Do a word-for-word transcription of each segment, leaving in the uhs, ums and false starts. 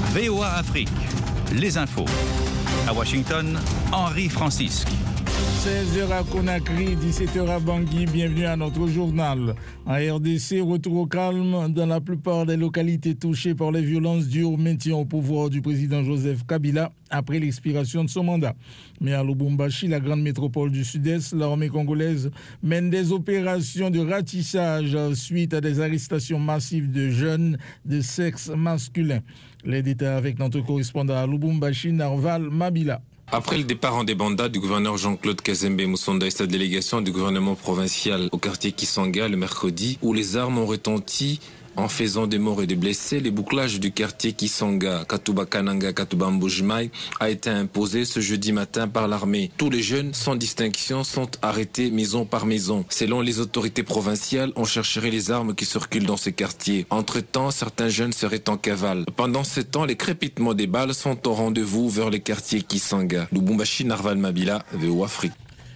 V O A Afrique, les infos. À Washington, Henri Francisque. seize heures à Conakry, dix-sept heures à Bangui, bienvenue à notre journal. En R D C, retour au calme dans la plupart des localités touchées par les violences dues au maintien au pouvoir du président Joseph Kabila après l'expiration de son mandat. Mais à Lubumbashi, la grande métropole du Sud-Est, l'armée congolaise mène des opérations de ratissage suite à des arrestations massives de jeunes de sexe masculin. Les détails avec notre correspondant à Lubumbashi, Narval Mabila. Après le départ en débandade du gouverneur Jean-Claude Kazembe Moussonda et sa délégation du gouvernement provincial au quartier Kisanga le mercredi, où les armes ont retenti en faisant des morts et des blessés, le bouclage du quartier Kisanga, Katuba Kananga, Katuba Mbujimai a été imposé ce jeudi matin par l'armée. Tous les jeunes, sans distinction, sont arrêtés maison par maison. Selon les autorités provinciales, on chercherait les armes qui circulent dans ce quartier. Entre-temps, certains jeunes seraient en cavale. Pendant ce temps, les crépitements des balles sont au rendez-vous vers le quartier Kisanga. Lubumbashi, Narval Mabila, V O A Afrique.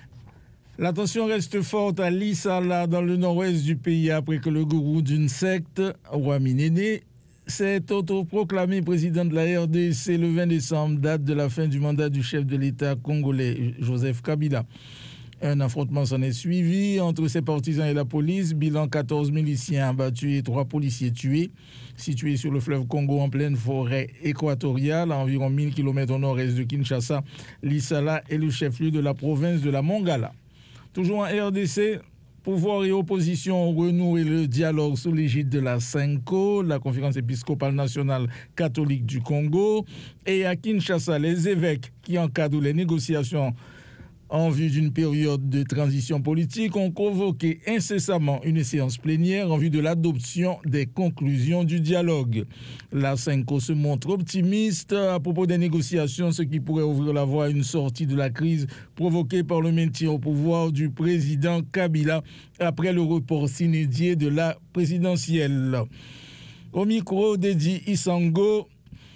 La tension reste forte à Lissala, dans le nord-ouest du pays, après que le gourou d'une secte, Wami Nene, s'est autoproclamé président de la R D C le vingt décembre, date de la fin du mandat du chef de l'État congolais, Joseph Kabila. Un affrontement s'en est suivi entre ses partisans et la police. Bilan quatorze miliciens abattus et trois policiers tués. Situé sur le fleuve Congo en pleine forêt équatoriale, à environ mille kilomètres au nord-est de Kinshasa, Lissala est le chef-lieu de la province de la Mongala. Toujours en R D C, pouvoir et opposition ont renoué le dialogue sous l'égide de la CENCO, la conférence épiscopale nationale catholique du Congo, et à Kinshasa, les évêques qui encadrent les négociations en vue d'une période de transition politique ont convoqué incessamment une séance plénière en vue de l'adoption des conclusions du dialogue. La CENCO se montre optimiste à propos des négociations, ce qui pourrait ouvrir la voie à une sortie de la crise provoquée par le maintien au pouvoir du président Kabila après le report s'inédié de la présidentielle. Au micro d'Edi Isango,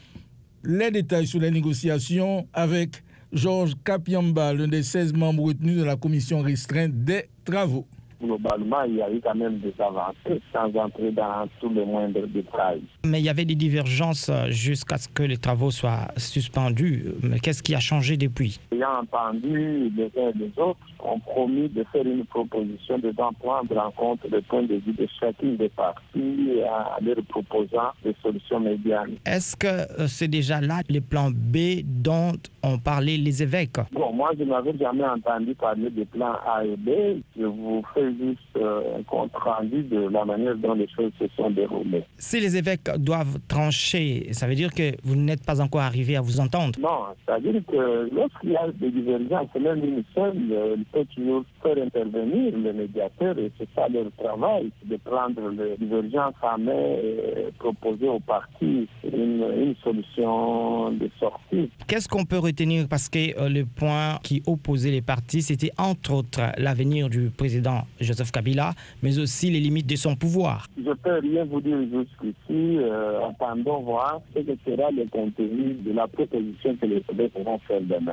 les détails sur les négociations avec Georges Kapiamba, l'un des seize membres retenus de la commission restreinte des travaux. Globalement, il y a eu quand même des avancées sans entrer dans tous les moindres détails. Mais il y avait des divergences jusqu'à ce que les travaux soient suspendus. Mais qu'est-ce qui a changé depuis? Ayant entendu les uns et les autres, ont promis de faire une proposition de prendre en compte les points de vue de chacune des parties en leur proposant des solutions médianes. Est-ce que c'est déjà là les plans B dont ont parlé les évêques? Bon, moi, je n'avais jamais entendu parler des plans A et B. Je vous fais juste euh, un compte rendu de la manière dont les choses se sont déroulées. Si les évêques doivent trancher, ça veut dire que vous n'êtes pas encore arrivé à vous entendre? Non, c'est-à-dire que lorsqu'il y a des divergences, même une seule, il peut toujours faire intervenir le médiateur et c'est ça leur travail, c'est de prendre les divergences en main et proposer aux partis une, une solution de sortie. Qu'est-ce qu'on peut retenir? Parce que euh, le point qui opposait les partis, c'était entre autres l'avenir du président Joseph Kabila, mais aussi les limites de son pouvoir. Je ne peux rien vous dire jusqu'ici. Euh, attendons voir ce que sera le contenu de la proposition que les évêques vont faire demain.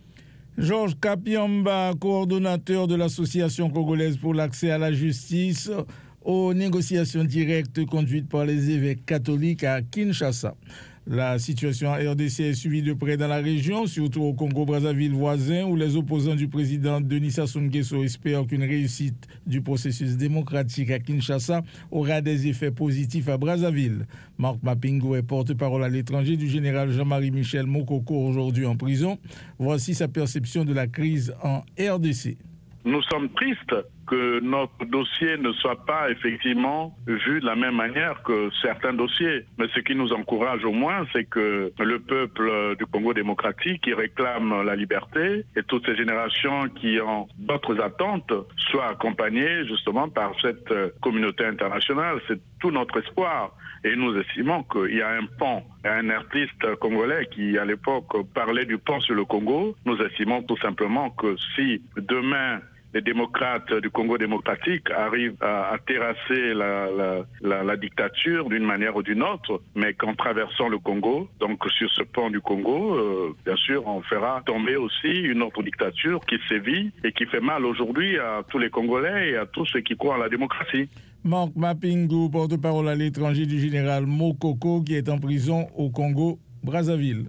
Georges Kapiamba, coordonnateur de l'Association congolaise pour l'accès à la justice, aux négociations directes conduites par les évêques catholiques à Kinshasa. La situation en R D C est suivie de près dans la région, surtout au Congo-Brazzaville voisin, où les opposants du président Denis Sassou Nguesso espèrent qu'une réussite du processus démocratique à Kinshasa aura des effets positifs à Brazzaville. Marc Mapingo est porte-parole à l'étranger du général Jean-Marie Michel Mokoko, aujourd'hui en prison. Voici sa perception de la crise en R D C. Nous sommes tristes que notre dossier ne soit pas effectivement vu de la même manière que certains dossiers. Mais ce qui nous encourage au moins, c'est que le peuple du Congo démocratique qui réclame la liberté et toutes ces générations qui ont d'autres attentes soient accompagnées justement par cette communauté internationale. C'est tout notre espoir. Et nous estimons qu'il y a un pont, un artiste congolais qui à l'époque parlait du pont sur le Congo. Nous estimons tout simplement que si demain les démocrates du Congo démocratique arrivent à, à terrasser la, la, la, la dictature d'une manière ou d'une autre, mais qu'en traversant le Congo, donc sur ce pont du Congo, euh, bien sûr, on fera tomber aussi une autre dictature qui sévit et qui fait mal aujourd'hui à tous les Congolais et à tous ceux qui croient en la démocratie. Marc Mapingo, porte-parole à l'étranger du général Mokoko, qui est en prison au Congo Brazzaville.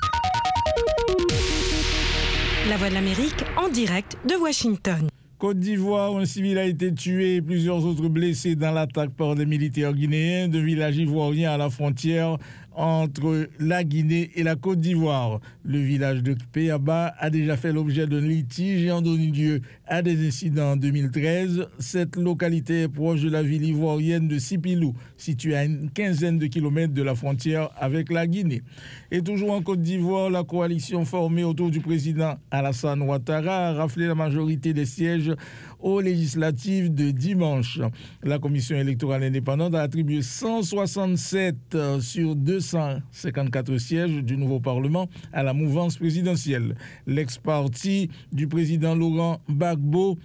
La Voix de l'Amérique en direct de Washington. Côte d'Ivoire, un civil a été tué et plusieurs autres blessés dans l'attaque par des militaires guinéens de villages ivoiriens à la frontière entre la Guinée et la Côte d'Ivoire. Le village de Péaba a déjà fait l'objet d'un litige et en donné lieu à des incidents en deux mille treize. Cette localité est proche de la ville ivoirienne de Sipilou, située à une quinzaine de kilomètres de la frontière avec la Guinée. Et toujours en Côte d'Ivoire, la coalition formée autour du président Alassane Ouattara a raflé la majorité des sièges aux législatives de dimanche. La commission électorale indépendante a attribué cent soixante-sept sur deux cent cinquante-quatre sièges du nouveau Parlement à la mouvance présidentielle. L'ex-parti du président Laurent Gbagbo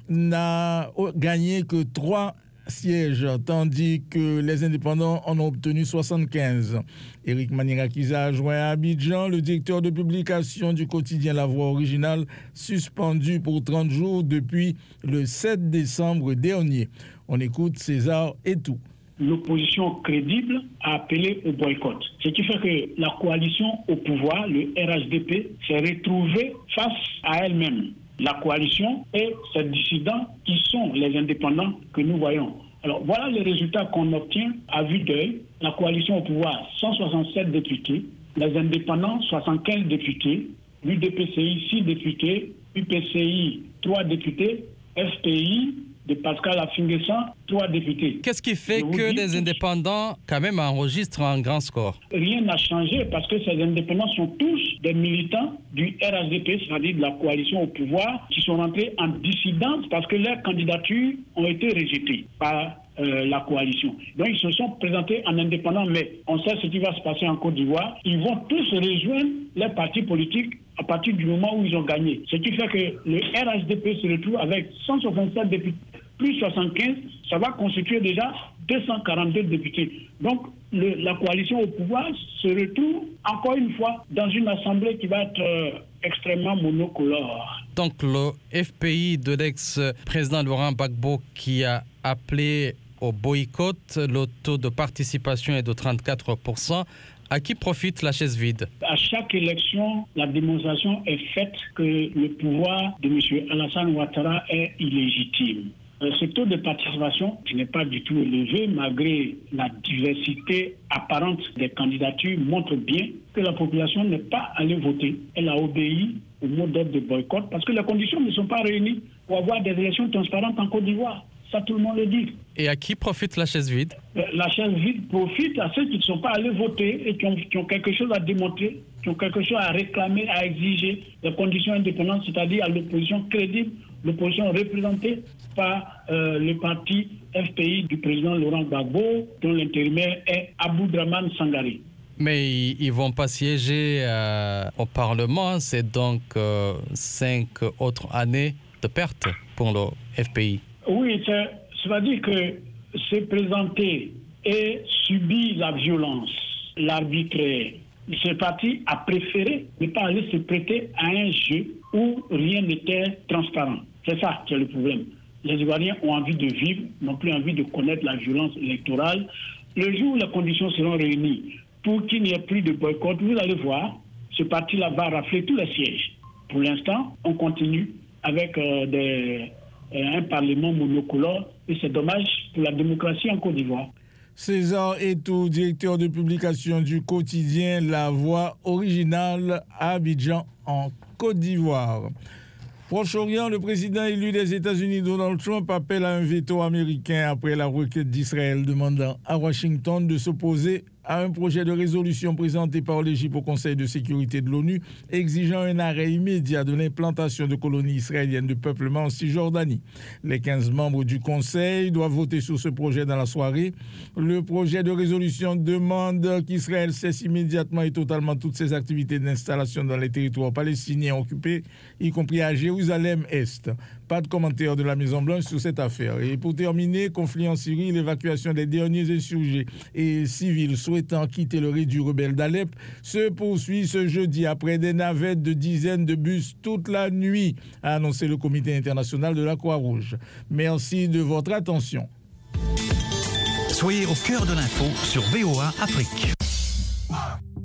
n'a gagné que trois sièges, tandis que les indépendants en ont obtenu soixante-quinze. Éric Manirakiza a joint à Abidjan le directeur de publication du quotidien La Voix originale, suspendu pour trente jours depuis le sept décembre dernier. On écoute César Etou. L'opposition crédible a appelé au boycott. Ce qui fait que la coalition au pouvoir, le R H D P, s'est retrouvée face à elle-même. La coalition et ses dissidents qui sont les indépendants que nous voyons. Alors voilà les résultats qu'on obtient à vue d'œil. La coalition au pouvoir, cent soixante-sept députés, les indépendants, soixante-quinze députés, l'U D P C I, six députés, U P C I, trois députés, F P I, de Pascal Affinguessan, trois députés. Qu'est-ce qui fait que les indépendants, quand même, enregistrent un grand score? Rien n'a changé parce que ces indépendants sont tous des militants du R H D P, c'est-à-dire de la coalition au pouvoir, qui sont rentrés en dissidence parce que leurs candidatures ont été rejetées par euh, la coalition. Donc ils se sont présentés en indépendants, mais on sait ce qui va se passer en Côte d'Ivoire. Ils vont tous rejoindre les partis politiques à partir du moment où ils ont gagné. Ce qui fait que le R H D P se retrouve avec cent soixante-sept députés, plus soixante-quinze, ça va constituer déjà deux cent quarante-deux députés. Donc, le, la coalition au pouvoir se retrouve encore une fois dans une assemblée qui va être euh, extrêmement monocolore. Donc, le F P I de l'ex-président Laurent Gbagbo qui a appelé au boycott, le taux de participation est de trente-quatre pour cent. À qui profite la chaise vide? À chaque élection, la démonstration est faite que le pouvoir de M. Alassane Ouattara est illégitime. Ce taux de participation qui n'est pas du tout élevé, malgré la diversité apparente des candidatures, montre bien que la population n'est pas allée voter. Elle a obéi au mot d'ordre de boycott parce que les conditions ne sont pas réunies pour avoir des élections transparentes en Côte d'Ivoire. Ça, tout le monde le dit. Et à qui profite la chaise vide? La chaise vide profite à ceux qui ne sont pas allés voter et qui ont, qui ont quelque chose à démontrer, qui ont quelque chose à réclamer, à exiger des conditions indépendantes, c'est-à-dire à l'opposition crédible, l'opposition représentée par euh, le parti F P I du président Laurent Gbagbo, dont l'intérimaire est Aboudraman Sangaré. Mais ils ne vont pas siéger euh, au Parlement, c'est donc euh, cinq autres années de perte pour le F P I. Oui, c'est-à-dire que se présenter et subir la violence, l'arbitraire, ce parti a préféré ne pas aller se prêter à un jeu où rien n'était transparent. C'est ça qui est le problème. Les Ivoiriens ont envie de vivre, n'ont plus envie de connaître la violence électorale. Le jour où les conditions seront réunies pour qu'il n'y ait plus de boycott, vous allez voir, ce parti-là va rafler tous les sièges. Pour l'instant, on continue avec euh, des, euh, un parlement monocolore et c'est dommage pour la démocratie en Côte d'Ivoire. César Etou, directeur de publication du quotidien La Voix originale à Abidjan en Côte d'Ivoire. Proche-Orient, le président élu des États-Unis, Donald Trump, appelle à un veto américain après la requête d'Israël demandant à Washington de s'opposer à un projet de résolution présenté par l'Égypte au Conseil de sécurité de l'ONU exigeant un arrêt immédiat de l'implantation de colonies israéliennes de peuplement en Cisjordanie. Les quinze membres du Conseil doivent voter sur ce projet dans la soirée. Le projet de résolution demande qu'Israël cesse immédiatement et totalement toutes ses activités d'installation dans les territoires palestiniens occupés, y compris à Jérusalem-Est. Pas de commentaire de la Maison-Blanche sur cette affaire. Et pour terminer, conflit en Syrie, l'évacuation des derniers insurgés et civils souhaitant quitter le réduit rebelle d'Alep se poursuit ce jeudi après des navettes de dizaines de bus toute la nuit, a annoncé le Comité international de la Croix-Rouge. Merci de votre attention. Soyez au cœur de l'info sur V O A Afrique.